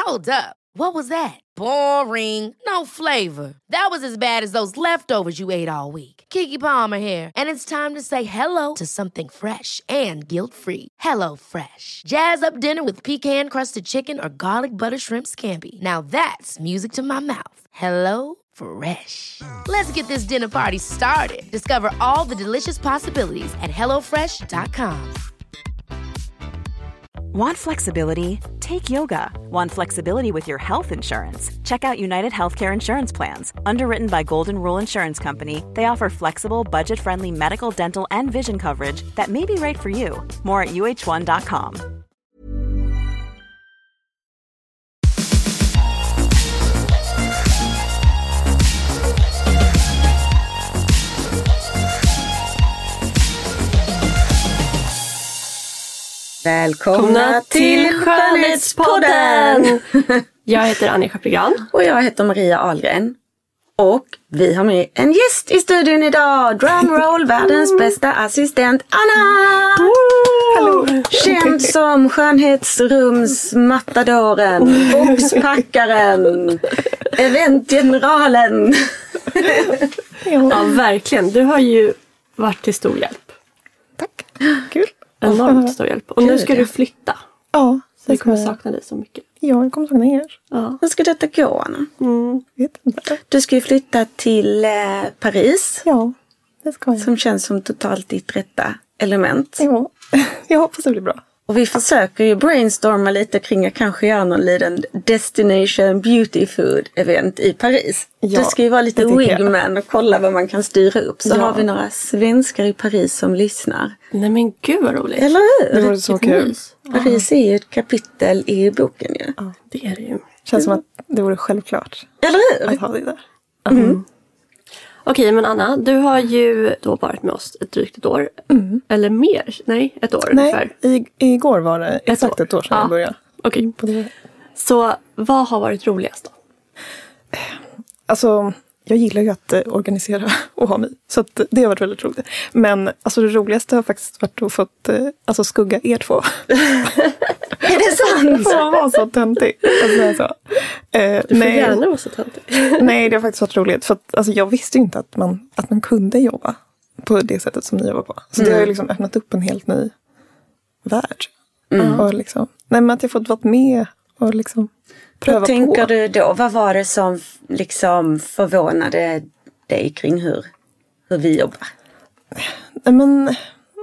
Hold up. What was that? Boring. No flavor. That was as bad as those leftovers you ate all week. Keke Palmer here, and it's time to say hello to something fresh and guilt-free. Hello Fresh. Jazz up dinner with pecan-crusted chicken or garlic butter shrimp scampi. Now that's music to my mouth. Hello Fresh. Let's get this dinner party started. Discover all the delicious possibilities at hellofresh.com. Want flexibility? Take yoga. Want flexibility with your health insurance? Check out United Healthcare Insurance Plans. Underwritten by Golden Rule Insurance Company, they offer flexible, budget-friendly medical, dental, and vision coverage that may be right for you. More at uh1.com. Välkomna till Skönhetspodden! Jag heter Anja Chaprigan. Och jag heter Maria Ahlgren. Och vi har med en gäst i studion idag. Drumroll, världens bästa assistent Anna! Hallå! Känd som skönhetsrumsmatadoren, boxpackaren, eventgeneralen. Ja, verkligen. Du har ju varit till stor hjälp. Tack. Kul. Enormt stor hjälp. Och nu ska du flytta. Ja. Så jag kommer sakna dig så mycket. Ja, jag kommer sakna er. Ja. Hur ska detta gå, Anna? Vet inte. Du ska ju flytta till Paris. Ja, det ska jag. Som känns som totalt ditt rätta element. Ja, jag hoppas det blir bra. Och vi försöker ju brainstorma lite kring att kanske göra någon liten destination beauty food event i Paris. Ja, du ska ju vara lite wingman och kolla vad man kan styra upp. Så har vi några svenskar i Paris som lyssnar. Nej men gud vad roligt. Eller hur? Det vore så kul. Paris är ju ett kapitel i boken ju. Ja, det är det ju. Känns som att det vore självklart. Eller hur? Att ha det där. Okej, men Anna, du har ju då varit med oss drygt ett år. Eller mer? Nej, ett år ungefär. Nej, igår var det exakt ett år sedan jag började. Okej. Så vad har varit roligast då? Alltså, jag gillar ju att organisera och ha mig. Så att det har varit väldigt roligt. Men alltså, det roligaste har faktiskt varit att fått skugga er två. Är det sant? Får vara så töntig. Alltså, Du får gärna vara så töntig. Nej, det har faktiskt varit roligt. För att, alltså, jag visste ju inte att man kunde jobba på det sättet som ni jobbar på. Så det har ju liksom öppnat upp en helt ny värld. Och liksom, nej, men att jag fått vara med och liksom pröva på. Vad tänker du då? Vad var det som liksom förvånade dig kring hur vi jobbar? Nej, men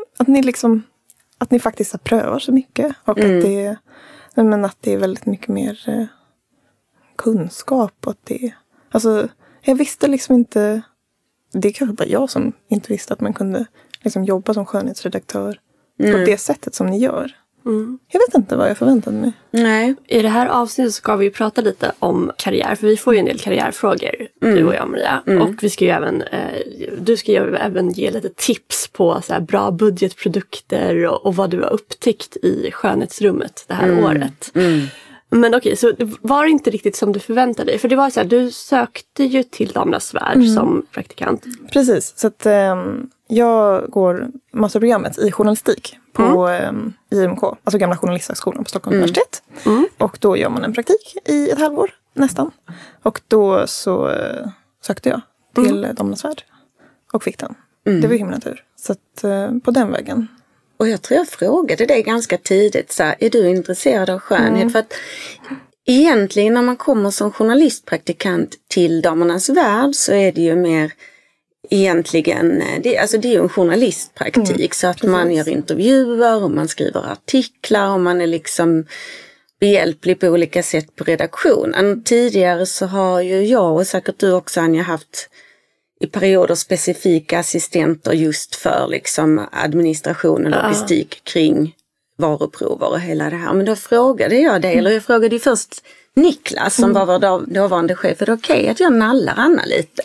att ni faktiskt prövar så mycket. Och att det är väldigt mycket mer kunskap. Och att det, alltså, jag visste liksom inte. Det är kanske bara jag som inte visste att man kunde liksom jobba som skönhetsredaktör på det sättet som ni gör. Jag vet inte vad jag förväntade mig. Nej. I det här avsnittet ska vi prata lite om karriär. För vi får ju en del karriärfrågor, du och jag, Maria. Och vi ska ju även, du ska ju även ge lite tips på så här bra budgetprodukter och vad du har upptäckt i skönhetsrummet det här året. Men okej, så det var inte riktigt som du förväntade dig. För det var så här, du sökte ju till Damernas Värld som praktikant. Precis, så att jag går masterprogrammet i journalistik på IMK, alltså gamla journalisthögskolan på Stockholms universitet. Och då gör man en praktik i ett halvår, nästan. Och då så sökte jag till Damernas Värld och fick den. Det var himla tur. Så att på den vägen. Och jag tror jag frågade dig ganska tidigt, så här, är du intresserad av skönhet? För att egentligen när man kommer som journalistpraktikant till Damernas Värld så är det ju mer egentligen, det är ju en journalistpraktik så att man gör intervjuer och man skriver artiklar och man är liksom behjälplig på olika sätt på redaktionen. Tidigare så har ju jag och säkert du också, Anja, haft i perioder specifika assistenter just för liksom administration och logistik kring varuprover och hela det här. Men då frågade jag dig, eller jag frågade ju först Niklas som var vår dåvarande chef, är det okej att jag nallar Anna lite?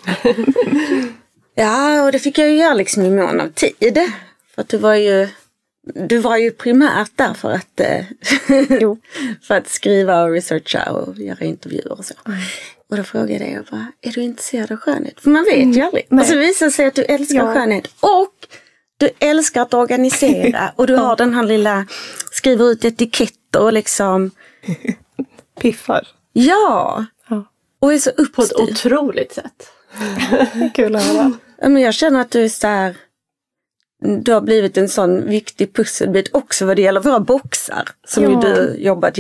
Ja, och det fick jag ju göra liksom i mån av tid. För att du var ju primärt där för att, för att skriva och researcha och göra intervjuer och så. Och då frågade jag bara, är du intresserad av skönhet? För man vet ju aldrig. Och så visar det sig att du älskar skönhet. Och du älskar att organisera. Och du har den här lilla, skriver ut etiketter och liksom. piffar. Ja. Och är så uppstyrd. På ett otroligt sätt. Kul att höra. Ja, men jag känner att du är så här... Du har blivit en sån viktig pusselbit också vad det gäller våra boxar. Som ju du jobbat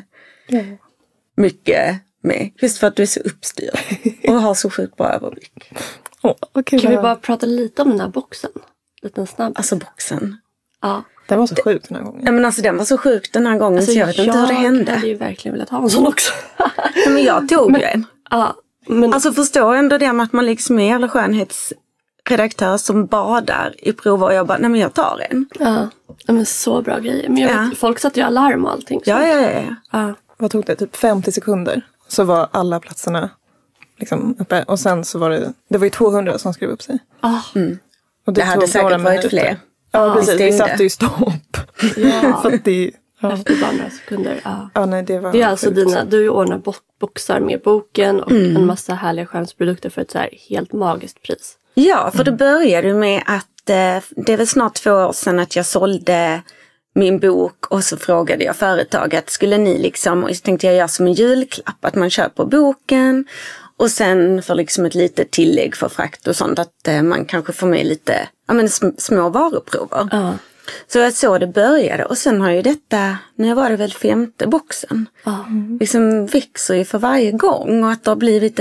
mycket med. Just för att du är så uppstyrd. Och har så sjukt bra överblick. Okay, kan vi bara prata lite om den här boxen? Liten snabb. Alltså boxen. Ja. Den var så sjuk den här gången. Ja, men alltså den var så sjuk den här gången alltså, så jag vet inte hur det hände. Jag hade ju verkligen velat ha en sån också. Ja, men jag tog ju en. Ja, men... Alltså förstår ändå det med att man liksom är jävla skönhetsredaktör som badar i prover och jag bara, nej men jag tar en. Ja, men så bra grejer. Men jag vet, folk satte ju alarm och allting. Ja. Vad tog det? Typ 50 sekunder. Så var alla platserna liksom uppe. Och sen så var det var ju 200 som skrev upp sig. Och det hade säkert varit fler. Ja, precis. Vi satte ju stopp. Ja. För att det, efter bara några sekunder. Ja. Nej, det var det är alltså du ordnar boxar med boken och en massa härliga skönhetsprodukter för ett så här helt magiskt pris. Ja, för det började med att det är väl snart 2 år sedan att jag sålde min bok och så frågade jag företaget, skulle ni liksom, och så tänkte jag göra som en julklapp att man köper boken och sen för liksom ett litet tillägg för frakt och sånt att man kanske får med lite små varuprover. Så så det började och sen har ju detta, nu var det väl 5:e boxen, liksom växer ju för varje gång och att det har blivit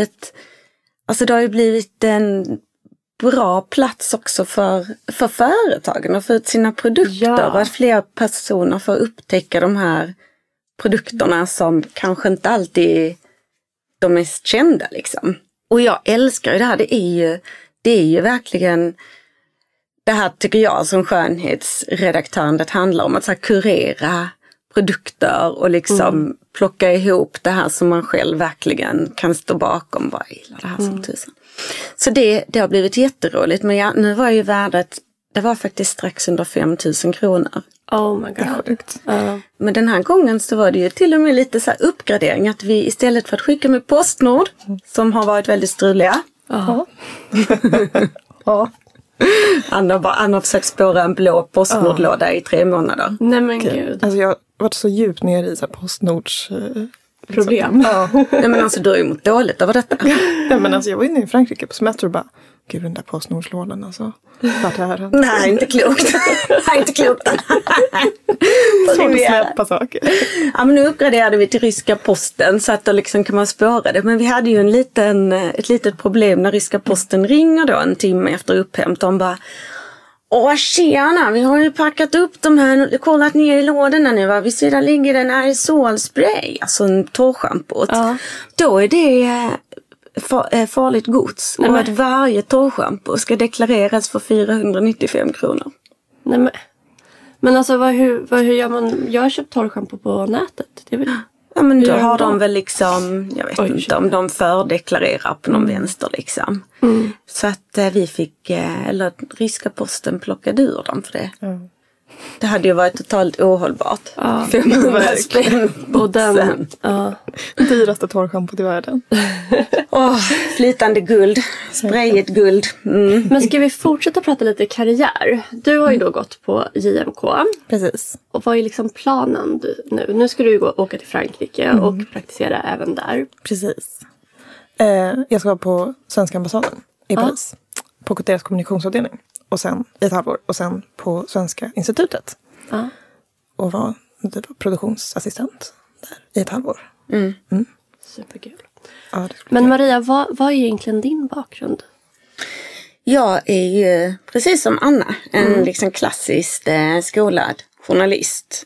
det har ju blivit en bra plats också för företagen och för ut sina produkter och att fler personer får upptäcka de här produkterna som kanske inte alltid är de mest kända liksom. Och jag älskar ju det här, det är ju verkligen det här tycker jag som skönhetsredaktör det handlar om att så här, kurera produkter och liksom plocka ihop det här som man själv verkligen kan stå bakom. Bara gillar det här som tusen. Så det har blivit jätteroligt. Men nu var ju värdet, det var faktiskt strax under 5 000 kronor. Oh my god. Men den här gången så var det ju till och med lite så här uppgradering. Att vi istället för att skicka med Postnord, som har varit väldigt struliga. Anna har försökt spåra en blå Postnordlåda i 3 månader. Nej men gud. Alltså jag har varit så djupt ner i så här Postnords problem. Nej men alltså du har ju mått dåligt över detta. Nej men alltså jag var inne i Frankrike på semester och bara, gud den där Postnordslådan alltså. Vart är det? Nej, inte klokt. Inte klokt. Svårt att släppa saker. Ja men nu uppgraderade vi till ryska posten så att då liksom kan man spåra det. Men vi hade ju ett litet problem när ryska posten ringer då en timme efter upphämt. De bara, åh tjena, vi har ju packat upp de här, kollat ner i lådorna nu va. Vid sidan ligger en aerosolspray, alltså en torrschampo. Då är det farligt gods. Och att varje torrschampo ska deklareras för 495 kronor. Nej men alltså hur gör man? Jag har köpt torrschampo på nätet. Det är väl... Ja men då har de väl liksom, jag vet inte om de fördeklarerar på någon vänster liksom. Så att vi fick, eller ryska posten plockade ur dem för det. Det hade ju varit totalt ohållbart. 500 spänn och den dyraste torrschampot i världen. Flytande guld. Sprayigt guld. Men ska vi fortsätta prata lite karriär? Du har ju då gått på JMK. Precis. Och vad är liksom planen nu? Nu ska du åka till Frankrike och praktisera även där. Precis. Jag ska vara på svenska ambassaden i Paris. På deras kommunikationsavdelning. Och sen i ett halvår. Och sen på Svenska institutet. Och var produktionsassistent där i ett halvår. Superkul. Ja, men Maria, vad är egentligen din bakgrund? Jag är ju precis som Anna en liksom klassiskt skolad journalist.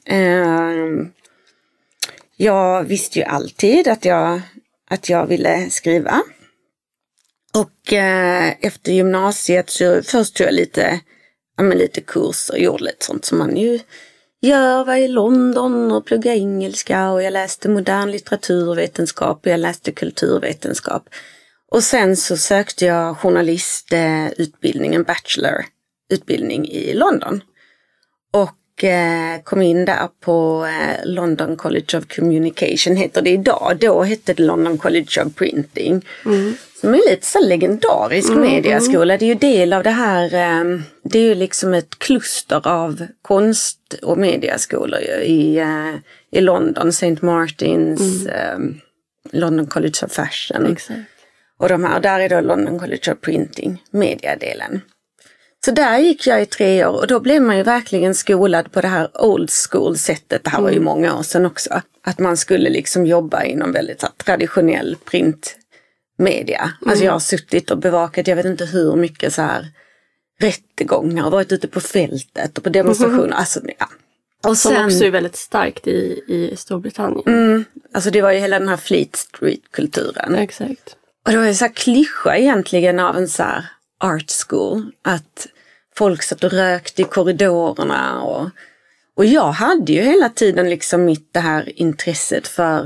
Jag visste ju alltid att jag ville skriva. Och efter gymnasiet så först tog jag lite kurser och gjorde lite sånt som man ju gör. Var i London och plugga engelska och jag läste modern litteraturvetenskap och jag läste kulturvetenskap. Och sen så sökte jag journalistutbildning, en bachelorutbildning i London. Och kom in där på London College of Communication heter det idag. Då hette det London College of Printing. Som är lite så legendarisk mediaskola. Det är ju del av det här, det är ju liksom ett kluster av konst- och mediaskolor i London. St. Martins, London College of Fashion. Exakt. Och där är då London College of Printing, mediadelen. Så där gick jag i 3 år och då blev man ju verkligen skolad på det här old school sättet. Det här var ju många år sedan också. Att man skulle liksom jobba inom väldigt så här, traditionell printmedia. Alltså jag har suttit och bevakat, jag vet inte hur mycket så här rättegångar och varit ute på fältet och på demonstrationer. Alltså, ja. Och som också är väldigt starkt i Storbritannien. Alltså det var ju hela den här Fleet Street-kulturen. Exakt. Och det var ju så här klyscha egentligen av en så här art school. Att folk satt och rökte i korridorerna. Och jag hade ju hela tiden liksom det här intresset för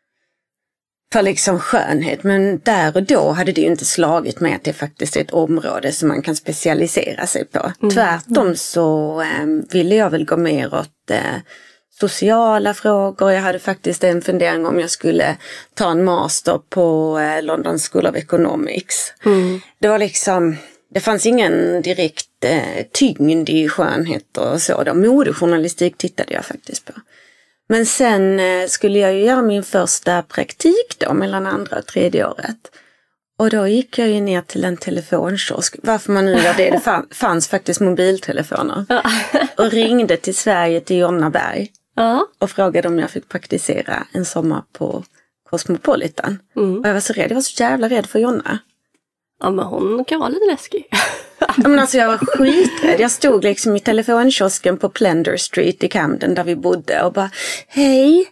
liksom skönhet. Men där och då hade det ju inte slagit mig att det faktiskt är ett område som man kan specialisera sig på. Tvärtom så ville jag väl gå mer åt sociala frågor. Jag hade faktiskt en fundering om jag skulle ta en master på London School of Economics. Det var liksom, det fanns ingen direkt tyngd i skönhet och så. Modejournalistik tittade jag faktiskt på. Men sen skulle jag ju göra min första praktik då mellan andra och tredje året. Och då gick jag ju ner till en telefonkiosk. Varför man nu gör det, det fanns faktiskt mobiltelefoner. Och ringde till Sverige, till Jonna Berg. Och frågade om jag fick praktisera en sommar på Cosmopolitan. Och jag var så rädd, jag var så jävla rädd för Jonna. Ja, men hon kan vara lite läskig. Men alltså jag var skiträdd. Jag stod liksom i telefonkiosken på Plender Street i Camden där vi bodde och bara, hej.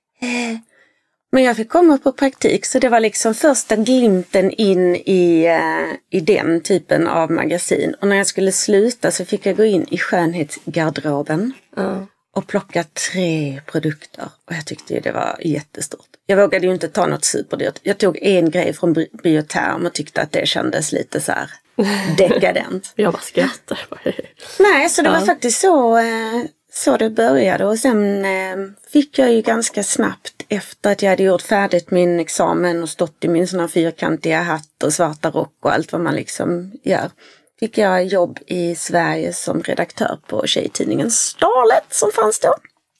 Men jag fick komma på praktik så det var liksom första glimten in i den typen av magasin. Och när jag skulle sluta så fick jag gå in i skönhetsgarderoben och plocka 3 produkter. Och jag tyckte ju det var jättestort. Jag vågade ju inte ta något superdyrt. Jag tog en grej från Bioterm och tyckte att det kändes lite så här dekadent. Jag bara skrattar. Nej, så det var faktiskt så det började. Och sen fick jag ju ganska snabbt efter att jag hade gjort färdigt min examen och stått i min sån här fyrkantiga hatt och svarta rock och allt vad man liksom gör. Fick jag jobb i Sverige som redaktör på tjejtidningen Starlet som fanns då.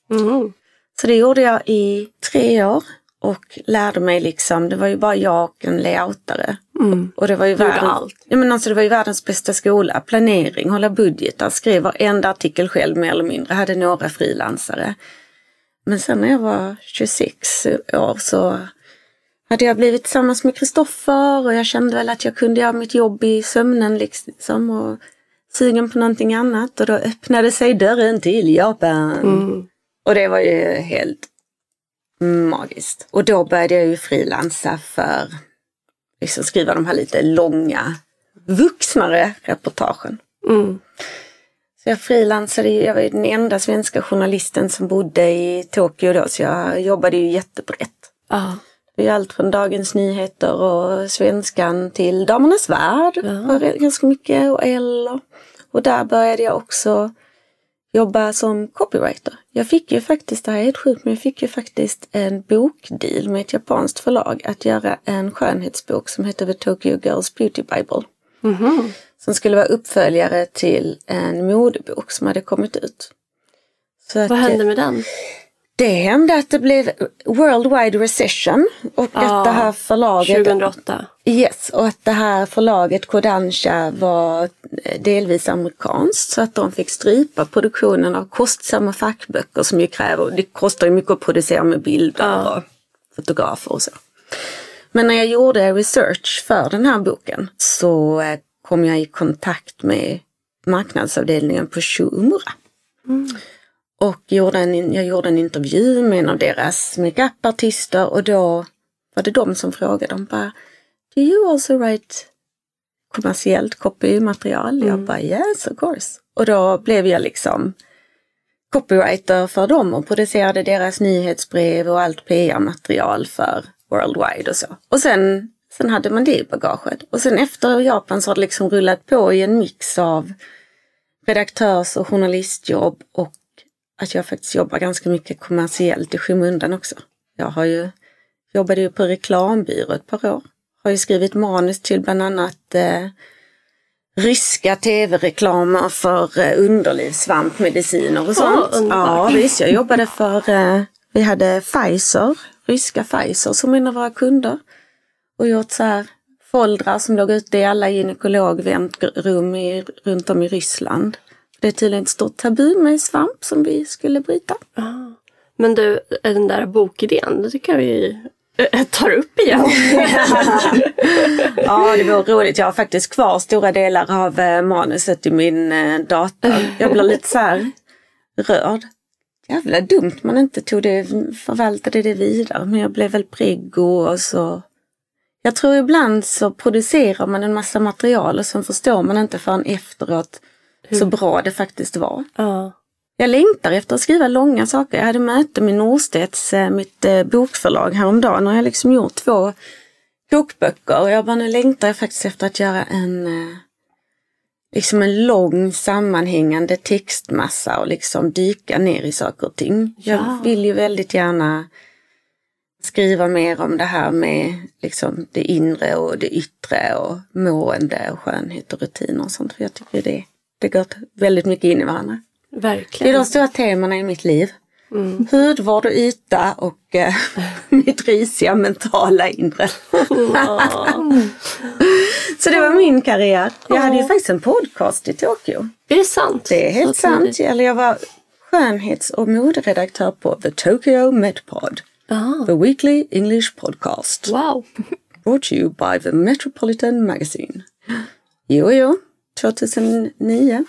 Så det gjorde jag i 3 år och lärde mig liksom, det var ju bara jag och en layoutare. Och det var ju det var ju världens bästa skola. Planering, hålla budgetar, skrev varenda artikel själv mer eller mindre. Hade några frilansare. Men sen när jag var 26 år så hade jag blivit tillsammans med Kristoffer och jag kände väl att jag kunde göra mitt jobb i sömnen liksom och sugen på någonting annat. Och då öppnade sig dörren till Japan. Och det var ju helt magiskt. Och då började jag ju frilansa för liksom skriva de här lite långa, vuxnare reportagen. Så jag frilansade, jag var ju den enda svenska journalisten som bodde i Tokyo då, så jag jobbade ju jättebrett. Det är allt från Dagens Nyheter och Svenskan till Damernas Värld. Var ganska mycket och L. Och där började jag också jobba som copywriter. Jag fick ju faktiskt, det här är helt sjukt, men jag fick ju faktiskt en bokdeal med ett japanskt förlag att göra en skönhetsbok som heter The Tokyo Girls Beauty Bible. Som skulle vara uppföljare till en modebok som hade kommit ut. Så vad hände med den? Det hände att det blev worldwide recession och att det här förlaget 2008. Yes, och att det här förlaget Kodansha var delvis amerikanskt så att de fick strypa produktionen av kostsamma fackböcker som ju kräver, det kostar ju mycket att producera med bilder och fotografer och så. Men när jag gjorde research för den här boken så kom jag i kontakt med marknadsavdelningen på Shu Uemura. Och jag gjorde en intervju med en av deras makeup-artister och då var det de som frågade. De bara, do you also write kommersiellt copymaterial? Jag bara, yes of course. Och då blev jag liksom copywriter för dem och producerade deras nyhetsbrev och allt PR-material för Worldwide och så. Och sen hade man det i bagaget. Och sen efter Japan så har det liksom rullat på i en mix av redaktörs- och journalistjobb och att jag faktiskt jobbar ganska mycket kommersiellt i skymundan också. Jag jobbade ju på reklambyrå ett par år. Har ju skrivit manus till bland annat ryska tv-reklamer för underlivssvampmediciner och sånt. Ja, visst. Jag jobbade för, vi hade ryska Pfizer som en av våra kunder. Och gjort så här foldrar som låg ute i alla gynekologväntrum runt om i Ryssland. Det är tydligen ett stort tabu med svamp som vi skulle bryta. Men du, den där bokidén, det tycker vi tar upp igen. Ja, det var roligt. Jag har faktiskt kvar stora delar av manuset i min dator. Jag blev lite så här rörd. Jävla dumt man inte förvaltade det vidare. Men jag blev väl preggo och så. Jag tror ibland så producerar man en massa material och så förstår man inte förrän efteråt så bra det faktiskt var. Jag längtar efter att skriva långa saker. Jag hade möte med Norstedts, mitt bokförlag häromdagen, och jag har liksom gjort 2 kokböcker. Och jag bara, nu längtar jag faktiskt efter att göra en lång sammanhängande textmassa och liksom dyka ner i saker och ting. Jag vill ju väldigt gärna skriva mer om det här med liksom det inre och det yttre och mående och skönhet och rutiner och sånt. För jag tycker det går väldigt mycket in i varandra. Verkligen. Det är de stora temana i mitt liv. Hudvård och yta och mitt risiga mentala inre. Så det var min karriär. Jag hade ju faktiskt en podcast i Tokyo. Är det sant? Det är helt sant. Eller jag var skönhets- och moderedaktör på The Tokyo Medpod. The Weekly English Podcast. Wow. Brought to you by the Metropolitan Magazine. Jo, 2009.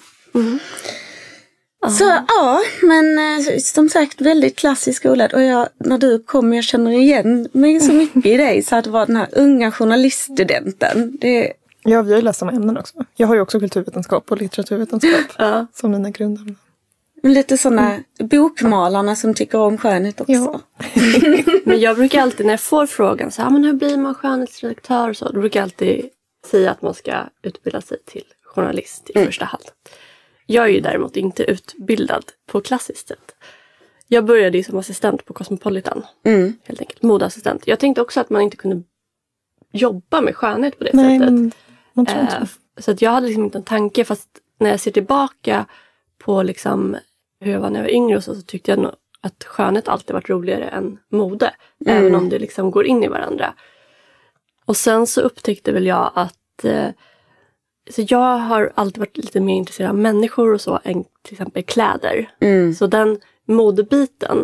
Så ja, men som sagt väldigt klassisk skolad. Och när du kommer, jag känner igen mig så mycket i dig. Så att det var den här unga journaliststudenten. Ja, vi har ju läst samma ämnen också. Jag har ju också kulturvetenskap och litteraturvetenskap som mina grundämnen. Lite sådana bokmalarna som tycker om skönhet också. Ja. Men jag brukar alltid när jag får frågan så här, men hur blir man skönhetsredaktör? Så, då brukar jag alltid säga att man ska utbilda sig till journalist i första hand. Jag är ju däremot inte utbildad på klassiskt sätt. Jag började ju som assistent på Cosmopolitan. Helt enkelt, modeassistent. Jag tänkte också att man inte kunde jobba med skönhet på det sättet. Så att jag hade liksom inte en tanke, fast när jag ser tillbaka på liksom hur jag var när jag var yngre och så tyckte jag nog att skönhet alltid varit roligare än mode. Även om det liksom går in i varandra. Och sen så upptäckte väl jag att så jag har alltid varit lite mer intresserad av människor och så än till exempel kläder. Så den modebiten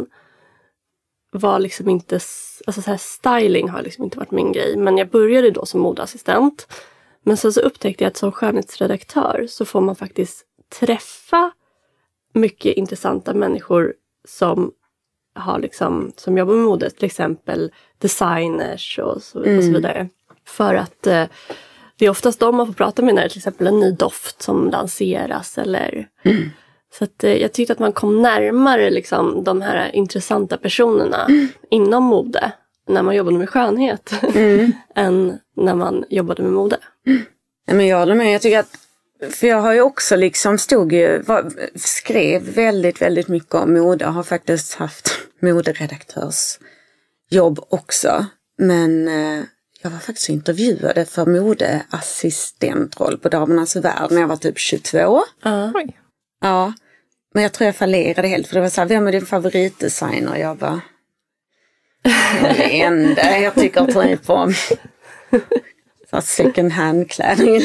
var liksom inte, alltså så här styling har liksom inte varit min grej. Men jag började då som modeassistent. Men sen så upptäckte jag att som skönhetsredaktör så får man faktiskt träffa mycket intressanta människor som har liksom, som jobbar med mode, till exempel designers och så vidare. För att det är oftast de man får prata med när det till exempel en ny doft som lanseras eller så att jag tyckte att man kom närmare liksom de här intressanta personerna inom mode när man jobbade med skönhet än när man jobbade med mode. Ja, men jag håller med. Jag tycker att, för jag har ju också liksom skrev väldigt, väldigt mycket om mode. Jag har faktiskt haft moderedaktörsjobb också. Men jag var faktiskt intervjuad för modeassistentroll på Damernas Värld när jag var typ 22. Ja, men jag tror jag fallerade helt. För det var så här, vem är din favoritdesigner? Jag bara, det enda jag tycker typ om second hand-kläder.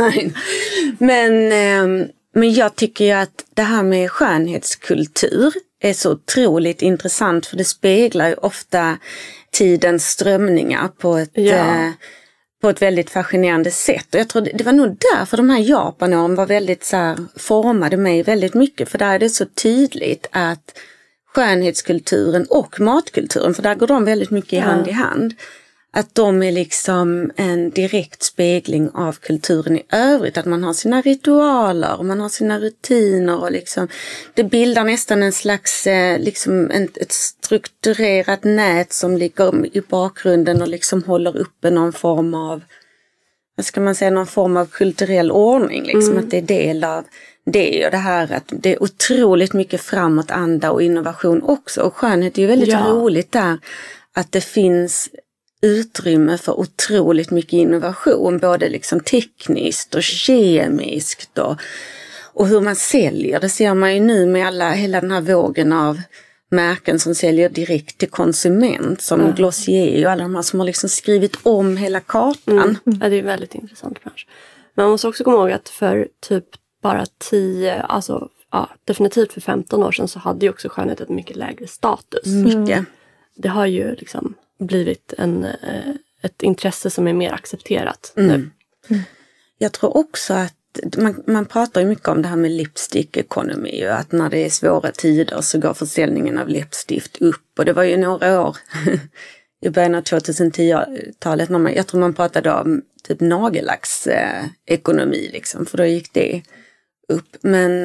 Men jag tycker ju att det här med skönhetskultur är så otroligt intressant, för det speglar ju ofta tidens strömningar på ett väldigt fascinerande sätt. Och jag tror det var nog därför de här Japanåren var väldigt så här, formade mig väldigt mycket, för där är det så tydligt att skönhetskulturen och matkulturen, för där går de väldigt mycket hand i hand, att de är liksom en direkt spegling av kulturen i övrigt. Att man har sina ritualer och man har sina rutiner och liksom, det bildar nästan en slags liksom ett strukturerat nät som ligger i bakgrunden och liksom håller uppe någon form av, vad ska man säga, någon form av kulturell ordning. Liksom, att det är del av det är ju det här att det är otroligt mycket framåtanda och innovation också. Och skönhet är ju väldigt roligt där att det finns utrymme för otroligt mycket innovation, både liksom tekniskt och kemiskt och hur man säljer. Det ser man ju nu med hela den här vågen av märken som säljer direkt till konsument, som Glossier och alla de här som har liksom skrivit om hela kartan. Ja, det är en väldigt intressant bransch. Men man måste också komma ihåg att för typ bara 10, alltså definitivt för 15 år sedan så hade ju också skönhet ett mycket lägre status. Mycket. Det har ju liksom blivit ett intresse som är mer accepterat nu. Jag tror också att man pratar ju mycket om det här med lipstick-ekonomi och att när det är svåra tider så går försäljningen av läppstift upp. Och det var ju några år i början av 2010-talet när jag tror man pratade om typ nagellacksekonomi liksom, för då gick det upp. Men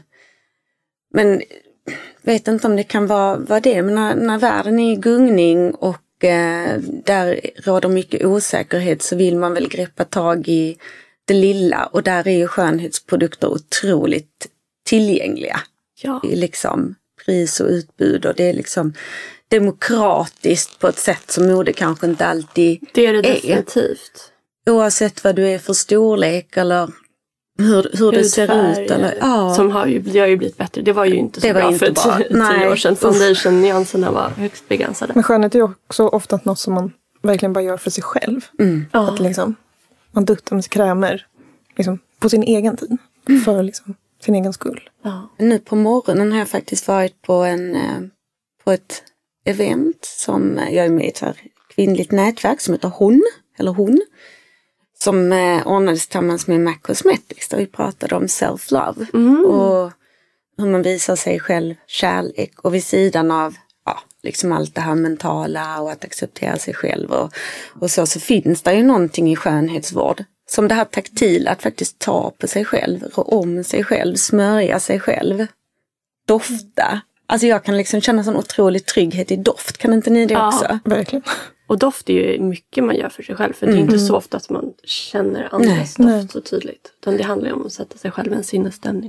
vet inte om det kan vara det, men när världen är i gungning och där råder mycket osäkerhet så vill man väl greppa tag i det lilla, och där är ju skönhetsprodukter otroligt tillgängliga. Ja. Det är liksom pris och utbud, och det är liksom demokratiskt på ett sätt som mode kanske inte alltid är. Det är det definitivt. Oavsett vad du är för storlek eller hur det ser ut. Eller, som har ju blivit bättre. Det var ju inte så bra för 10 år sedan. Foundation-nyanserna var högst begränsade. Men skönhet är ju också ofta något som man verkligen bara gör för sig själv. Att liksom, man duttar med sig krämer liksom, på sin egen tid. För liksom, sin egen skull. Ja. Nu på morgonen har jag faktiskt varit på ett event som jag är med i ett här kvinnligt nätverk som heter Hon. Som ordnades tillsammans med MAC Cosmetics, där vi pratade om self-love och hur man visar sig själv kärlek, och vid sidan av liksom allt det här mentala och att acceptera sig själv och så finns det ju någonting i skönhetsvård som det här taktila, att faktiskt ta på sig själv, rå om sig själv, smörja sig själv, dofta. Alltså jag kan liksom känna sån otrolig trygghet i doft, kan inte ni det också? Verkligen. Och doft är ju mycket man gör för sig själv. För det är inte så ofta att man känner andras doft så tydligt. Utan det handlar ju om att sätta sig själv i en sinnesstämning.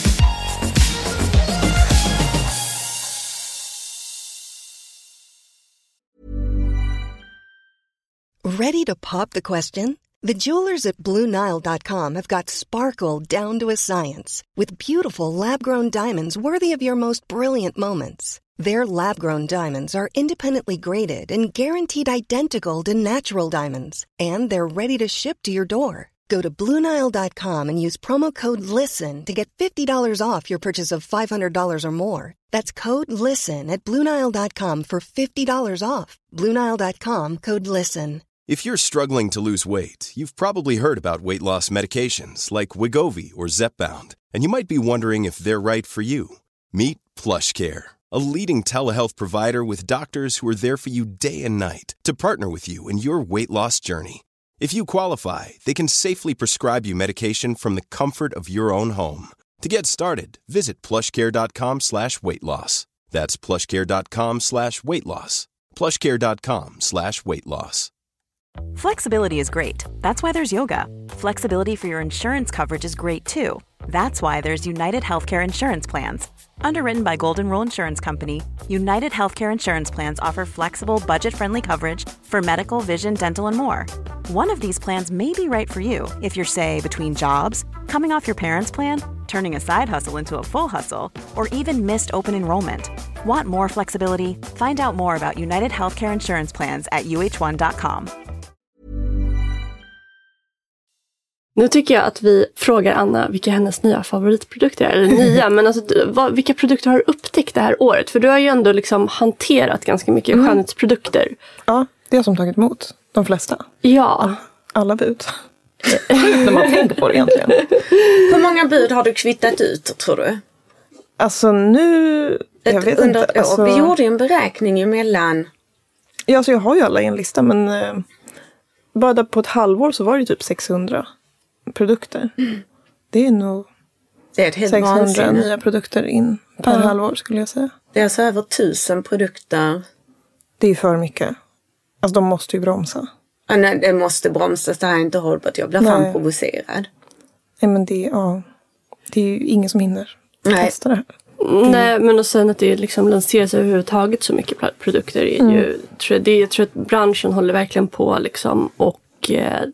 Ready to pop the question? The jewelers at BlueNile.com have got sparkle down to a science with beautiful lab-grown diamonds worthy of your most brilliant moments. Their lab-grown diamonds are independently graded and guaranteed identical to natural diamonds. And they're ready to ship to your door. Go to BlueNile.com and use promo code LISTEN to get $50 off your purchase of $500 or more. That's code LISTEN at BlueNile.com for $50 off. BlueNile.com, code LISTEN. If you're struggling to lose weight, you've probably heard about weight loss medications like Wegovy or Zepbound, and you might be wondering if they're right for you. Meet PlushCare, a leading telehealth provider with doctors who are there for you day and night to partner with you in your weight loss journey. If you qualify, they can safely prescribe you medication from the comfort of your own home. To get started, visit plushcare.com/weightloss. That's plushcare.com/weightloss. plushcare.com/weightloss. Flexibility is great. That's why there's yoga. Flexibility for your insurance coverage is great too. That's why there's United Healthcare Insurance Plans. Underwritten by Golden Rule Insurance Company, United Healthcare Insurance Plans offer flexible, budget-friendly coverage for medical, vision, dental, and more. One of these plans may be right for you if you're, say, between jobs, coming off your parents' plan, turning a side hustle into a full hustle, or even missed open enrollment. Want more flexibility? Find out more about United Healthcare Insurance Plans at uh1.com. Nu tycker jag att vi frågar Anna vilka hennes nya favoritprodukter är. Eller nya, men alltså, vilka produkter har du upptäckt det här året? För du har ju ändå liksom hanterat ganska mycket skönhetsprodukter. Ja, det är jag som tagit emot de flesta. Ja. Alla bud. När man tänker på det egentligen. Hur många bud har du kvittat ut, tror du? Alltså nu... Jag vet under inte. Alltså, vi gjorde en beräkning emellan. Ja, alltså jag har ju alla i en lista, men bara där på ett halvår så var det typ 600 produkter. Det är nog det är ett helt 600 vansinne. nya produkter in per halvår skulle jag säga. Det är alltså över 1000 produkter. Det är ju för mycket. Alltså de måste ju bromsa. Ja, nej, det måste bromsas. Det här är inte hållbart. Jag blir fan provocerad. Nej, men det, ja. det är ju ingen som hinner testa det här. Nej, men och sen att det liksom lanseras överhuvudtaget så mycket produkter är ju, jag tror att branschen håller verkligen på liksom, och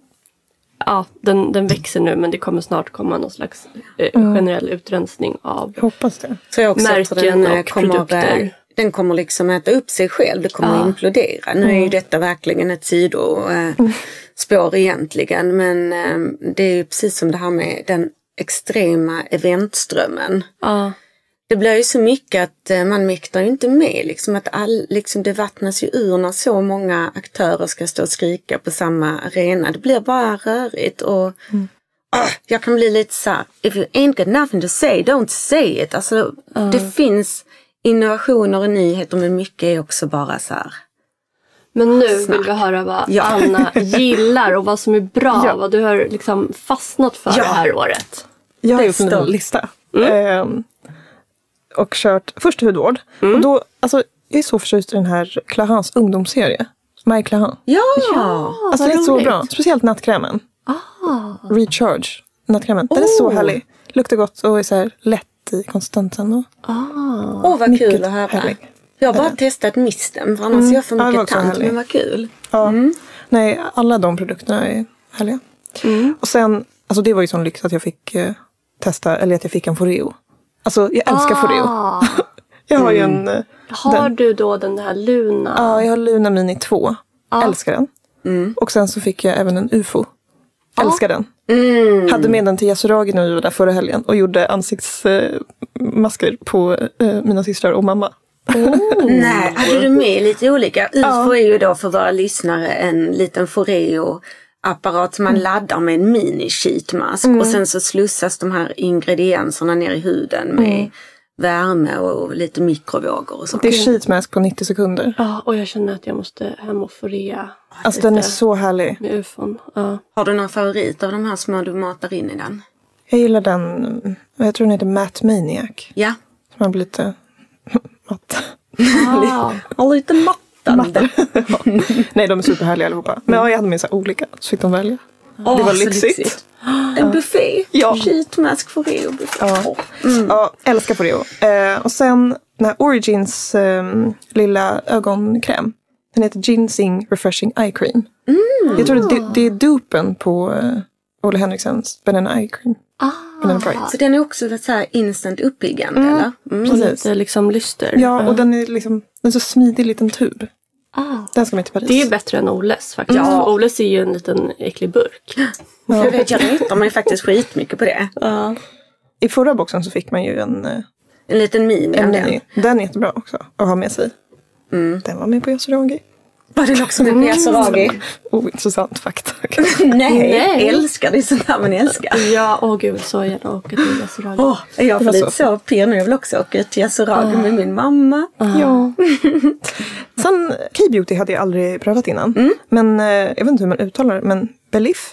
den växer nu, men det kommer snart komma någon slags generell utrensning av hoppas det. Så jag också märken och produkter. Den kommer liksom äta upp sig själv, det kommer implodera. Nu är ju detta verkligen ett sidospår egentligen, men det är ju precis som det här med den extrema eventströmmen. Det blir ju så mycket att man mäktar ju inte med. Liksom att det vattnas ju ur när så många aktörer ska stå och skrika på samma arena. Det blir bara rörigt och jag kan bli lite så här, if you ain't got nothing to say, don't say it. Alltså det finns innovationer och nyheter, men mycket är också bara så här. Men nu vill vi höra vad Anna gillar och vad som är bra, vad du har liksom fastnat för det här året. Jag har gjort en lista. Och kört först hudvård. Och då, alltså, jag är så förtjust i den här Clarins ungdomsserie. Marie Clarin. Ja! Alltså det är så bra. Speciellt nattkrämen. Recharge. Nattkrämen. Den är så härlig. Luktar gott och är så här lätt i konsistensen. Vad kul att höra. Härlig. Jag har bara testat misten, för annars jag för mycket tant, men vad kul. Nej, alla de produkterna är härliga. Och sen, alltså det var ju sån lyx att jag fick testa, eller att jag fick en Foreo. Alltså jag älskar Foreo. Jag har ju en... Har du då den här Luna? Ja, jag har Luna Mini 2. Älskar den. Och sen så fick jag även en UFO. Älskar den. Hade med den till Yasuragi när vi var där förra helgen. Och gjorde ansiktsmasker på mina systrar och mamma. Nej, hade du med lite olika? UFO är ju då för våra lyssnare en liten Foreo-apparat som man laddar med en mini-sheetmask. Och sen så slussas de här ingredienserna ner i huden med värme och lite mikrovågor och sånt. Det är sheetmask på 90 sekunder. Ja, och jag känner att jag måste hem och Forea. Alltså den är så härlig. Med UFOn. Har du någon favorit av de här små du matar in i den? Jag gillar den, jag tror den heter Matte Maniac. Ja. Som har blivit lite matt. Lite mattande. Nej, de är superhärliga allihopa. Men jag hade med så olika, så fick de välja. Det var lyxigt. En buffé. Ja. Sheetmask Foreo buffé. Ja, älskar Foreo. Och sen den här Origins lilla ögonkräm. Den heter Ginseng Refreshing Eye Cream. Jag tror det är dupen på Ole Henriksens Banana Eye Cream. Så den är också så här instant uppiggande, eller? Precis. Det är liksom lyster. Ja, och den är liksom en så smidig liten tub. Den ska man till Paris. Det är bättre än Oles faktiskt. Ja. Oles är ju en liten äcklig burk. Jag retar mig faktiskt skitmycket på det. I förra boxen så fick man ju en liten mini. Den är jättebra också att ha med sig. Den var med på Yasuragi. Var den också med på Yasuragi? Ointressant fakta. Nej, älskar det sånt här man älskar. Ja, gud, så gärna åka till Yasuragi. Jag får lite så pirr nu. Jag vill också åka till Yasuragi med min mamma. Ja. Sen K-beauty hade jag aldrig prövat innan. Men jag vet inte hur man uttalar det. Men Belief.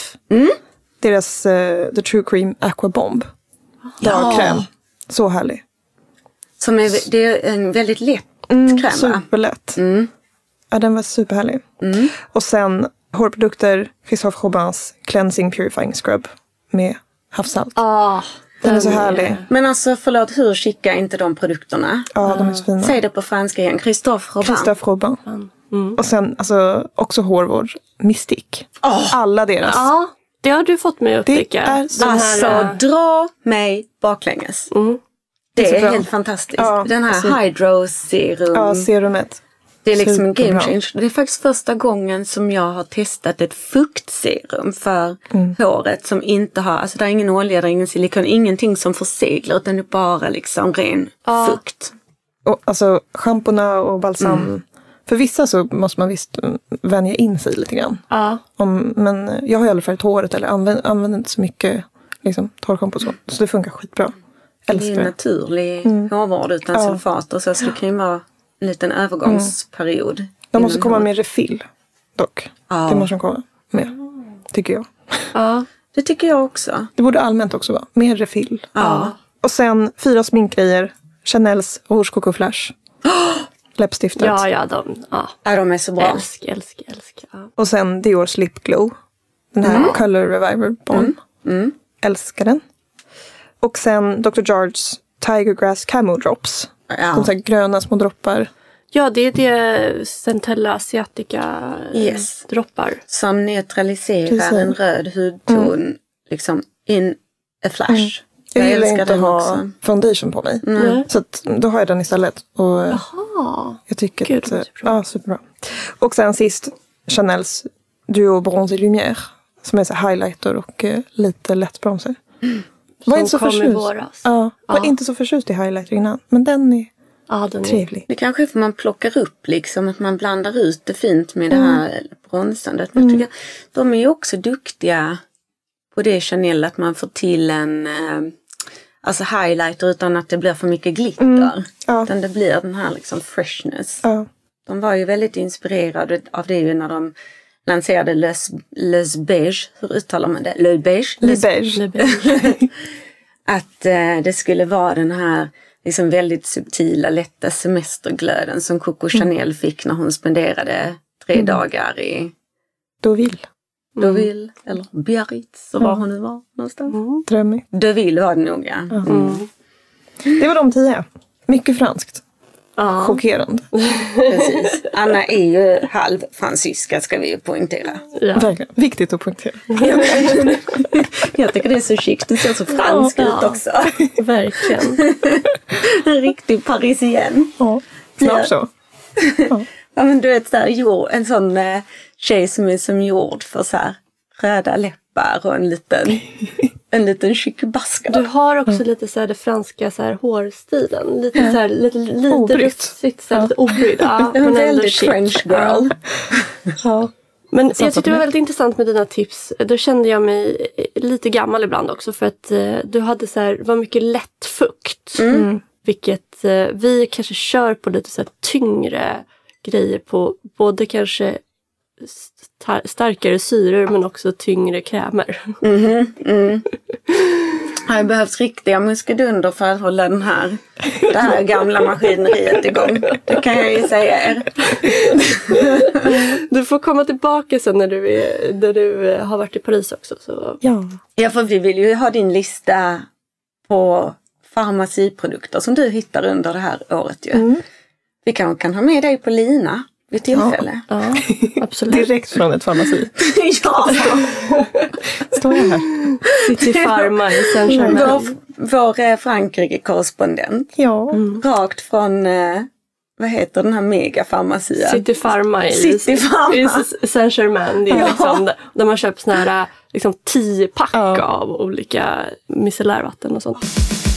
Deras The True Cream Aqua Bomb. Dagkräm. Så härlig. Det är en väldigt lätt kräm. Superlätt. Ja, den var superhärlig. Och sen hårprodukter, Christophe Robins Cleansing Purifying Scrub med havssalt. Den är så härlig. Men alltså, förlåt, hur skickar inte de produkterna? Ja, de är så fina. Säg det på franska igen. Christophe Robin. Och sen alltså, också hårvård, Mystique. Alla deras. Ja, det har du fått mig att upptäcka. Det är så alltså, dra mig baklänges. Det är helt fantastiskt. Den här Hydro Serum. Ja, serumet. Det är liksom en game changer. Det är faktiskt första gången som jag har testat ett fuktserum för håret som inte har, alltså det är ingen olja, det är ingen silikon, ingenting som förseglar, utan det är bara liksom ren fukt. Och alltså schampona och balsam. För vissa så måste man visst vänja in sig lite grann. Men jag har i alla fall håret eller använder inte så mycket liksom, torrschampo så det funkar skitbra. Älskar det är naturlig hårvård utan sulfater, så det kan ju vara en liten övergångsperiod. De måste komma med refill dock. Det måste de komma med, tycker jag. Det tycker jag också. Det borde allmänt också vara. Mer refill. Och sen 4 sminkgrejer. Chanels Rouge Coco Flash. Läppstiftet. De är så bra. Älskar. Och sen Dior's Lip Glow. Den här Color Reviver Balm. Älskar den. Och sen Dr. Jards Tiger Grass Camo Drops. Ja. De så här gröna små droppar. Ja, det är det Centella asiatica droppar. Som neutraliserar en röd hudton liksom in a flash. Jag gillar inte att ha foundation på mig. Så att, då har jag den istället. Och jag tycker att ja, superbra. Och sen sist Chanels Duo Bronze Lumière. Som är så highlighter och lite lätt bronzer. Var inte så förtjust. Var inte så förtjust i highlighter innan. Men den är trevlig. Det kanske är för man plockar upp liksom. Att man blandar ut det fint med det här bronsandet. Men jag tycker de är ju också duktiga på det Chanel. Att man får till en alltså highlighter utan att det blir för mycket glitter. Utan det blir den här liksom freshness. De var ju väldigt inspirerade av det ju när de lanserade Les Beige. Hur uttalar man det? Le Beige? Le Beige. Att det skulle vara den här liksom väldigt subtila, lätta semesterglöden som Coco Chanel fick när hon spenderade 3 dagar i Deauville eller Biarritz, så var hon nu var någonstans. Drömmig. Deauville var det nog, ja. Det var de 10. Mycket franskt. Chockerande. Precis. Anna är ju halv fransyska, ska vi ju poängtera. Verkligen. Viktigt att poängtera. Jag tycker det är så chic. Du ser så fransk ut också. Verkligen. En riktig parisien. Ja, snart så. Ja, men du vet, en sån tjej som är som gjord för så här röda läppar och en liten chic basker. Du har också lite så här det franska så här hårstilen. Lite så här lite russigt, så här lite obrydd. En väldigt French girl. Men jag tyckte det var väldigt intressant med dina tips. Då kände jag mig lite gammal ibland också. För att du hade så här, var mycket lätt fukt. Vilket vi kanske kör på lite så här tyngre grejer på. Både kanske starkare syror men också tyngre krämer. Det behövs riktiga muskedunder för att hålla det här gamla maskineriet igång. Det kan jag ju säga er. Du får komma tillbaka sen när du har varit i Paris också. Så. Ja, för vi vill ju ha din lista på farmaciprodukter som du hittar under det här året ju. Vi kan ha med dig på lina vid tillfälle. Ja, absolut. Direkt från ett farmaci. Ja. Står jag här. City Pharma i Saint-Germain. Vår Frankrike-korrespondent. Ja. Rakt från, vad heter den här megafarmacia? City Pharma i Saint-Germain. Det är liksom där man köper såna här liksom 10-pack av olika micellärvatten och sånt.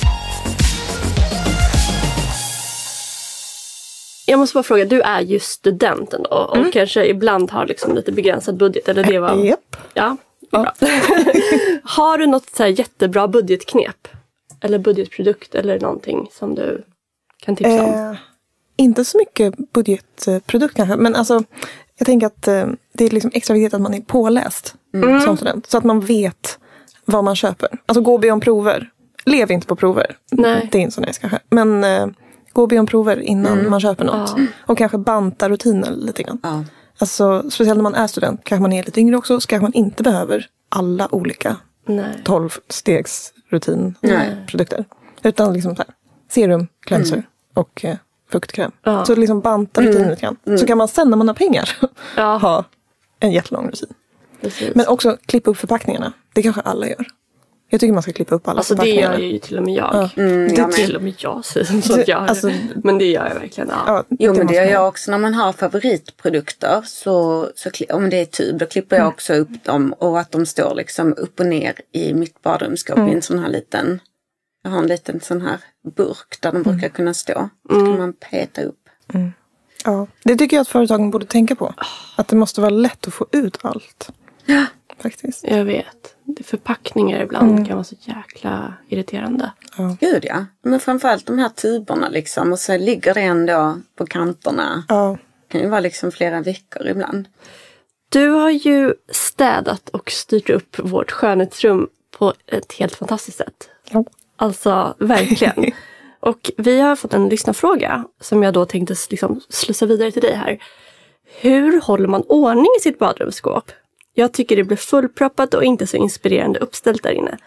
Jag måste bara fråga, du är ju student ändå och kanske ibland har liksom lite begränsad budget. Eller det var... Japp. Ja, bra. Har du något så här jättebra budgetknep? Eller budgetprodukt eller någonting som du kan tipsa om? Inte så mycket budgetprodukt kanske. Men alltså, jag tänker att det är liksom extra viktigt att man är påläst som student. Så att man vet vad man köper. Alltså gå och be om prover. Lev inte på prover. Nej. Det är inte så nice kanske. Men... gå och be om prover innan man köper något. Och kanske banta rutinen lite grann. Alltså, speciellt när man är student. Kanske man är lite yngre också. Så kanske man inte behöver alla olika 12-stegs rutinprodukter. Utan liksom så här, serum, cleanser och fuktkräm. Så liksom banta rutinen lite grann. Så kan man sen när man har pengar ha en jättelång rutin. Precis. Men också klippa upp förpackningarna. Det kanske alla gör. Jag tycker man ska klippa upp alla förpackningar. Alltså det gör ju till och med jag. Till och med jag säger så att jag alltså, men det gör jag verkligen. Jo, men det gör jag också när man har favoritprodukter. Så om det är tub, då klipper jag också upp dem. Och att de står liksom upp och ner i mitt badrumsskåp i en sån här liten... Jag har en liten sån här burk där de brukar kunna stå. Så kan man peta upp. Ja, det tycker jag att företagen borde tänka på. Att det måste vara lätt att få ut allt. Ja. Faktiskt. Jag vet. Förpackningar ibland kan vara så jäkla irriterande. Gud ja. Men framförallt de här tuberna liksom. Och så ligger det ändå på kanterna. Det kan ju vara liksom flera veckor ibland. Du har ju städat och styrt upp vårt skönhetsrum på ett helt fantastiskt sätt. Alltså, verkligen. Och vi har fått en lyssnarfråga som jag då tänkte liksom slussa vidare till dig här. Hur håller man ordning i sitt badrumsskåp? Jag tycker det blir fullproppat och inte så inspirerande uppställt där inne.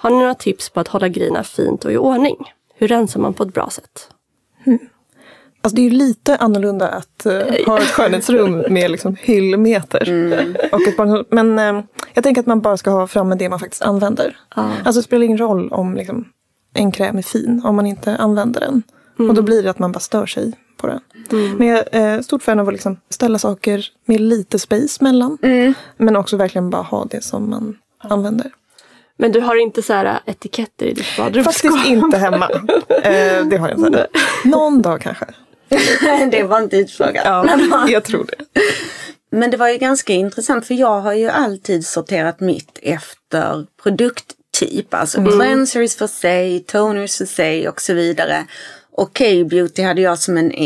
Har ni några tips på att hålla grejerna fint och i ordning? Hur rensar man på ett bra sätt? Alltså det är ju lite annorlunda att ha ett skönhetsrum med liksom hyllmeter. Men jag tänker att man bara ska ha framme det man faktiskt använder. Alltså det spelar ingen roll om liksom, en kräm är fin om man inte använder den. Och då blir det att man bara stör sig på den. Men jag är stort fan av att liksom ställa saker med lite space mellan. Men också verkligen bara ha det som man använder. Men du har inte så här etiketter i ditt badrum? Faktiskt inte hemma. Det har jag inte. Någon dag kanske. Det var en tidsfråga. Ja, jag tror det. Men det var ju ganska intressant för jag har ju alltid sorterat mitt efter produkttyp. Alltså cleansers för sig, toners för sig och så vidare. Och K-beauty hade jag som en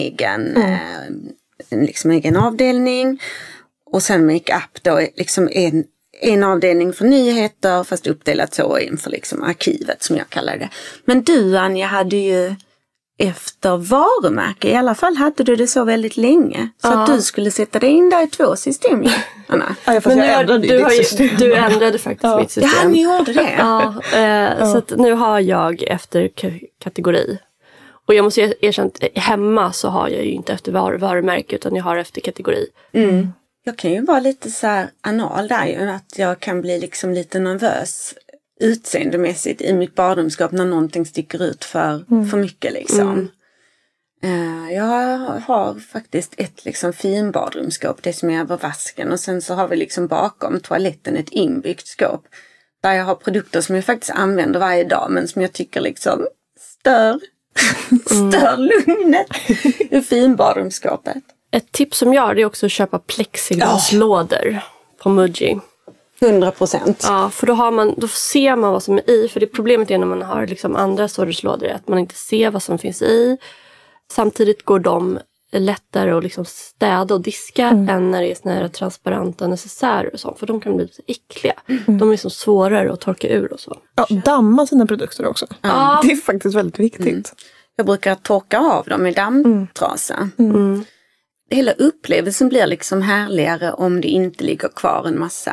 egen avdelning. Och sen makeup då liksom en avdelning för nyheter fast uppdelat så inför liksom arkivet som jag kallar det. Men du Anja hade ju efter varumärke, i alla fall hade du det så väldigt länge. Så att du skulle sätta dig in där i 2 system. Anna. Ja, fast jag ändrade ju ditt system. Du ändrade faktiskt mitt system. Ja, ni gjorde det. Så att nu har jag efter kategori. Och jag måste erkänna att hemma så har jag ju inte efter varumärke utan jag har efter kategori. Jag kan ju vara lite så här anal där ju, att jag kan bli liksom lite nervös utseendemässigt i mitt badrumsskåp när någonting sticker ut för mycket liksom. Jag har faktiskt ett liksom fin badrumsskåp, det som är över vasken, och sen så har vi liksom bakom toaletten ett inbyggt skåp där jag har produkter som jag faktiskt använder varje dag men som jag tycker liksom stör lugnet i finbadrumsskåpet. Ett tips som jag har är också att köpa plexiglaslådor på Muji. 100%. Ja, för då ser man vad som är i. För det problemet är när man har liksom andra sorters lådor att man inte ser vad som finns i. Samtidigt går de lättare att liksom städa och diska än när det är såna här transparenta necessärer och sånt. För de kan bli lite äckliga. De är så svårare att torka ur och så. Ja, damma sina produkter också. Ja. Det är faktiskt väldigt viktigt. Jag brukar torka av dem i dammtrasa. Hela upplevelsen blir liksom härligare om det inte ligger kvar en massa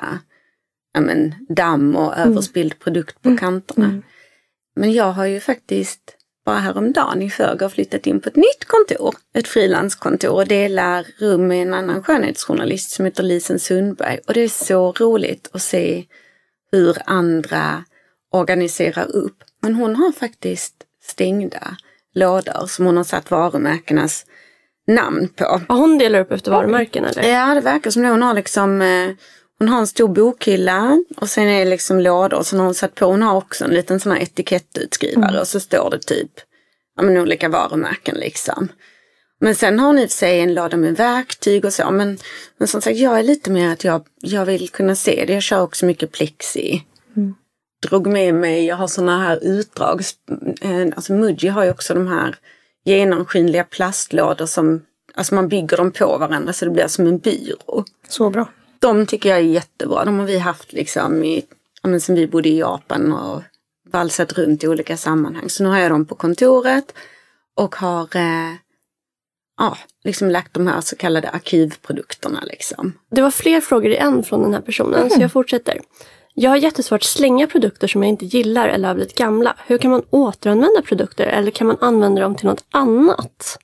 damm och överspilld produkt på kanterna. Men jag har ju faktiskt bara häromdagen i förrgår flyttat in på ett nytt kontor. Ett frilanskontor och delar rum med en annan skönhetsjournalist som heter Lisen Sundberg. Och det är så roligt att se hur andra organiserar upp. Men hon har faktiskt stängda lådor som hon har satt varumärkenas namn på. Ja, hon delar upp efter varumärken eller? Ja, det verkar som det. Hon har liksom... Hon har en stor bokhylla och sen är det liksom lådor. Och sen har hon satt på, hon har också en liten sån här etikettutskrivare. Och så står det typ olika varumärken liksom. Men sen har hon i sig en låda med verktyg och så. Men som sagt, jag är lite mer att jag vill kunna se det. Jag kör också mycket plexi. Drog med mig, jag har såna här utdrag. Alltså Muji har ju också de här genomskinliga plastlådor som, alltså man bygger dem på varandra så det blir som en byrå. Så bra. De tycker jag är jättebra. De har vi haft liksom sen vi bodde i Japan och valsat runt i olika sammanhang. Så nu har jag dem på kontoret och har liksom lagt de här så kallade arkivprodukterna liksom. Det var fler frågor i en från den här personen så jag fortsätter. Jag har jättesvårt att slänga produkter som jag inte gillar eller har blivit gamla. Hur kan man återanvända produkter eller kan man använda dem till något annat?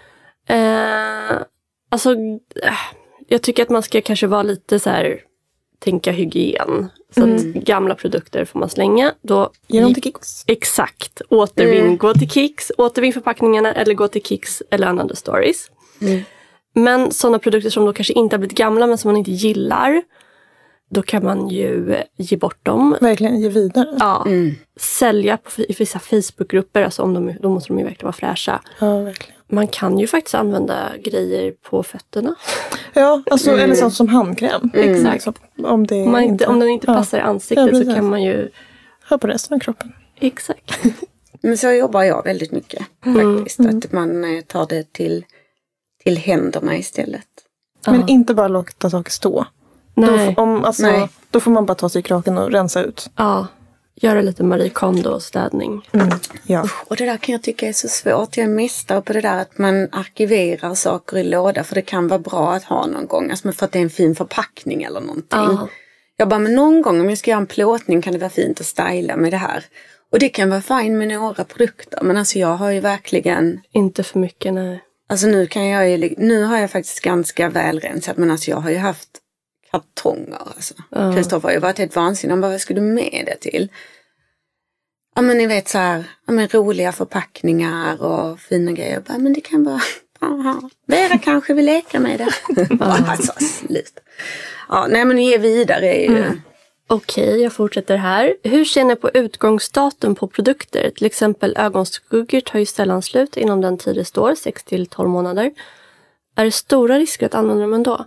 Jag tycker att man ska kanske vara lite så här, tänka hygien. Så att gamla produkter får man slänga. Då ge dem till Kicks. Exakt. Återvinn, gå till Kicks. Återvinn förpackningarna eller gå till Kicks eller Another Stories. Men sådana produkter som då kanske inte har blivit gamla men som man inte gillar. Då kan man ju ge bort dem. Verkligen ge vidare. Ja. Sälja i vissa Facebookgrupper. Alltså då måste de ju verkligen vara fräscha. Ja, verkligen. Man kan ju faktiskt använda grejer på fötterna. Ja, alltså, eller sånt som handkräm. Exakt. Så, om den inte passar i ansiktet så kan man ju... ha på resten av kroppen. Exakt. Men så jobbar jag väldigt mycket faktiskt. Att man tar det till händerna istället. Men inte bara låta saker stå. Nej. Då får man bara ta sig i kraken och rensa ut. Ja, göra lite Marie Kondo-städning. Ja. Och det där kan jag tycka är så svårt. Jag är mästare på det där att man arkiverar saker i låda. För det kan vara bra att ha någon gång. Alltså för att det är en fin förpackning eller någonting. Jag bara, men någon gång om jag ska göra en plåtning kan det vara fint att styla med det här. Och det kan vara fint med några produkter. Men alltså jag har ju verkligen... Inte för mycket, nej. Alltså nu har jag faktiskt ganska välrensat. Men alltså jag har ju haft kartonger. Alltså. Kristoffer har ju varit helt vansinnig. Han bara, vad ska du med det till? Ja men ni vet så här, ja, men roliga förpackningar och fina grejer. Jag bara, men det kan vara... Vera kanske vill leka med det. Alltså slut. Ja, nej men ge vidare är ju... Okej, jag fortsätter här. Hur ser ni på utgångsdatum på produkter? Till exempel ögonskuggor tar ju sällan slut inom den tid det står, 6-12 månader. Är det stora risker att använda dem ändå?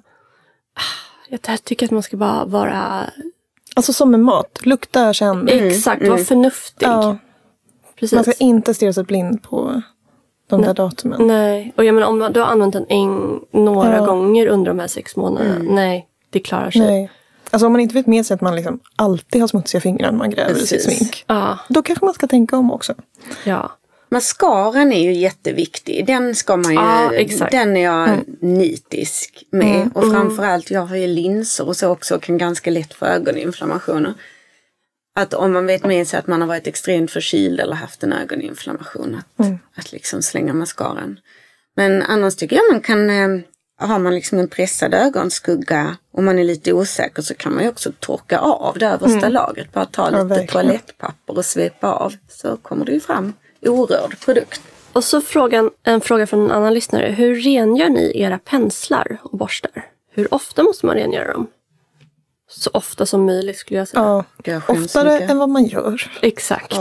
Jag tycker att man ska bara vara... Alltså som med mat, lukta, känn. Exakt, var förnuftig. Ja. Precis. Man ska inte stirra sig blind på de där datumen. Nej, och jag menar om du har använt den några gånger under de här 6 månaderna. Nej, det klarar sig. Nej. Alltså om man inte vet med sig att man liksom alltid har smutsiga fingrar när man gräver i sitt smink. Då kanske man ska tänka om också. Ja. Mascaran är ju jätteviktig. Den ska man ju, den är jag nitisk med. Och framförallt, jag har ju linser och så också kan ganska lätt få ögoninflammationer. Att om man vet med sig att man har varit extremt förkyld eller haft en ögoninflammation. Att liksom slänga mascaran. Men annars tycker jag man kan... Har man liksom en pressad ögonskugga och man är lite osäker så kan man ju också torka av det översta lagret. Bara ta lite toalettpapper och svepa av så kommer det ju fram orörd produkt. Och så en fråga från en annan lyssnare. Hur rengör ni era penslar och borstar? Hur ofta måste man rengöra dem? Så ofta som möjligt skulle jag säga. Ja, oftare än vad man gör. Exakt.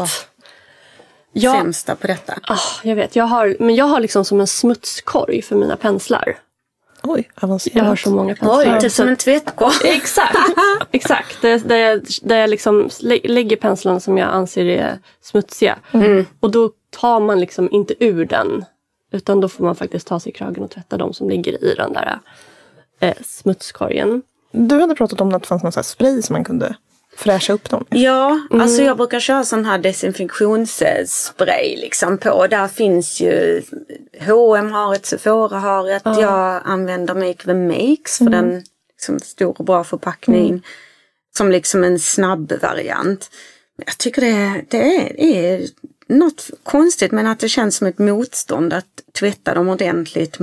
Sämsta på detta. Jag vet, jag har liksom som en smutskorg för mina penslar. Oj, avancerat. Jag har så många penslar. Oj, det är som en tvättkorg. Exakt. Där jag liksom lägger penslarna som jag anser är smutsiga. Och då tar man liksom inte ur den. Utan då får man faktiskt ta sig i kragen och tvätta de som ligger i den där smutskorgen. Du hade pratat om att det fanns någon sån här spray som man kunde fräscha upp dem. Ja, alltså jag brukar köra sån här desinfektionsspray liksom på. Där finns ju H&M har ett, Sephora har ett. Jag använder Make the Makes för den liksom stor och bra förpackning. Som liksom en snabb variant. Jag tycker det är något konstigt men att det känns som ett motstånd att tvätta dem ordentligt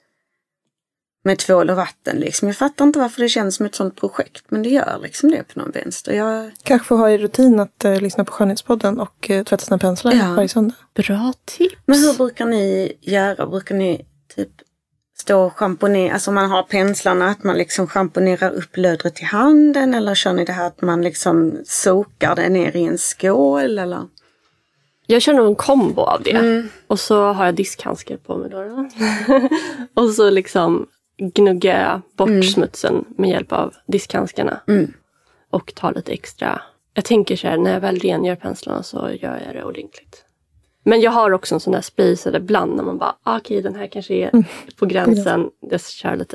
med tvål och vatten liksom. Jag fattar inte varför det känns som ett sånt projekt. Men det gör liksom det på någon vänster. Kanske får ha i rutin att lyssna på Skönhetspodden och tvätta sina penslar varje söndag. Bra tips. Men hur brukar ni göra? Brukar ni typ stå och schamponera? Alltså man har penslarna att man liksom schamponerar upp lödret i handen. Eller kör ni det här att man liksom sokar det ner i en skål eller... Jag kör nog en kombo av det. Och så har jag diskhandskar på mig då. Och så liksom gnuggar jag bort smutsen med hjälp av diskhandskarna. Och tar lite extra. Jag tänker så här, när jag väl rengör penslarna så gör jag det ordentligt. Men jag har också en sån där spray så där ibland när man bara, okej, den här kanske är på gränsen. Jag kör lite...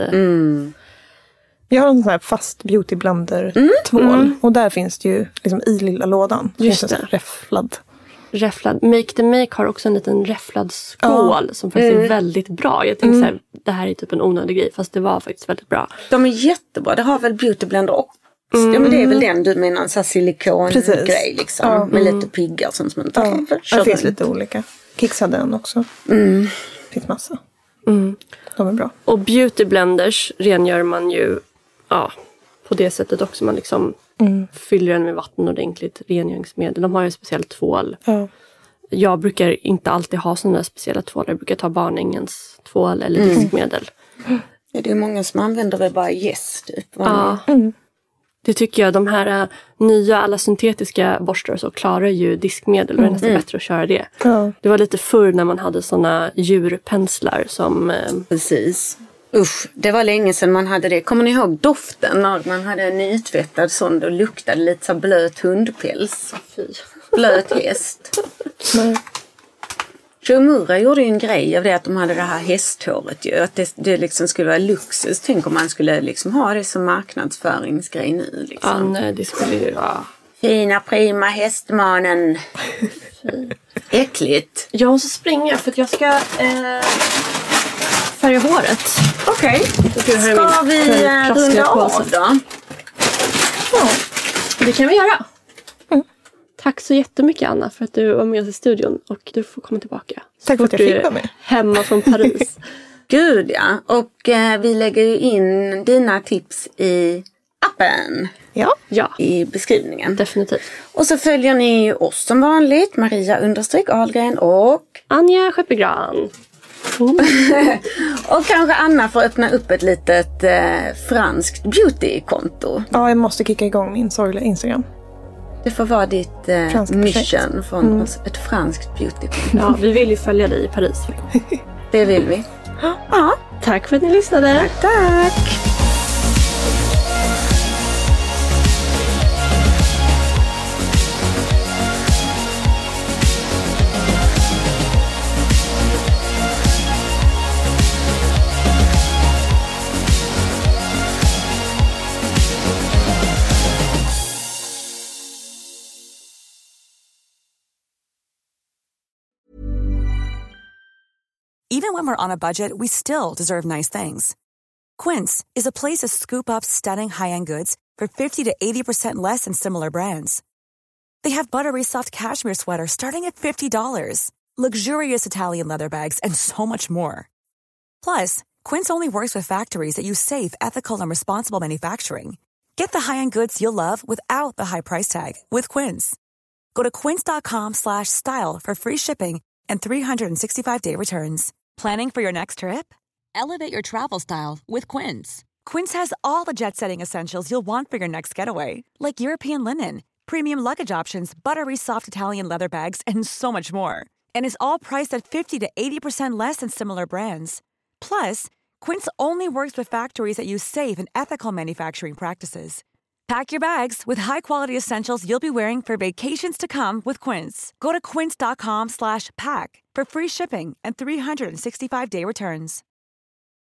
Jag har en sån här fast beauty blender tvål. Och där finns det ju liksom i lilla lådan. Just det. Räfflad. Make the Make har också en liten räfflad skål som faktiskt är väldigt bra. Jag tänkte så här, det här är typ en onödig grej fast det var faktiskt väldigt bra. De är jättebra. Det har väl Beauty Blender också. Ja, men det är väl den du menar, en sån här silikongrej liksom. Med lite piggar som man tar. Det finns lite olika. Kicks hade den också. Finns massa. De är bra. Och Beauty Blenders rengör man ju på det sättet också. Man liksom fyller den med vatten ordentligt, rengöringsmedel. De har ju speciellt tvål. Jag brukar inte alltid ha sådana speciella tvålar. Jag brukar ta barnängens tvål eller diskmedel. Ja, det är många som använder väl bara typ. Det tycker jag. De här nya, alla syntetiska borstar så klarar ju diskmedel. Och det är nästan bättre att köra det. Det var lite förr när man hade sådana djurpenslar som... Precis. Usch, det var länge sedan man hade det. Kommer ni ihåg doften när man hade en nytvättad sån och luktade lite så blöt hundpäls? Blöt häst. Shomura gjorde ju en grej av det att de hade det här hästhåret ju. Att det liksom skulle vara luxus. Tänk om man skulle liksom ha det som marknadsföringsgrej nu liksom. Ja, nej, det skulle ju vara... Fina prima hästmanen. Äckligt. Jag måste springa för att jag ska färga håret. Okej. Ska vi runda av då? Ja. Det kan vi göra. Tack så jättemycket Anna för att du var med oss i studion och du får komma tillbaka. Tack för att jag fick vara med. Hemma från Paris. Gud ja, och vi lägger ju in dina tips i appen. Ja, I beskrivningen. definitivt. Och så följer ni oss som vanligt, Maria_Ahlgren och Anja Skeppegran. och kanske Anna får öppna upp ett litet franskt beautykonto. Ja, jag måste kicka igång min sorgliga Instagram. Det får vara ditt mission från oss, ett franskt beautykonto. Ja, vi vill ju följa dig i Paris. Det vill vi. Ja, Tack för att ni lyssnade. tack. Even when we're on a budget, we still deserve nice things. Quince is a place to scoop up stunning high-end goods for 50 to 80% less than similar brands. They have buttery soft cashmere sweaters starting at $50, luxurious Italian leather bags, and so much more. Plus, Quince only works with factories that use safe, ethical, and responsible manufacturing. Get the high-end goods you'll love without the high price tag with Quince. Go to quince.com/style for free shipping and 365-day returns. Planning for your next trip? Elevate your travel style with Quince. Quince has all the jet-setting essentials you'll want for your next getaway, like European linen, premium luggage options, buttery soft Italian leather bags, and so much more. And is all priced at 50 to 80% less than similar brands. Plus, Quince only works with factories that use safe and ethical manufacturing practices. Pack your bags with high-quality essentials you'll be wearing for vacations to come with Quince. Go to quince.com/pack for free shipping and 365-day returns.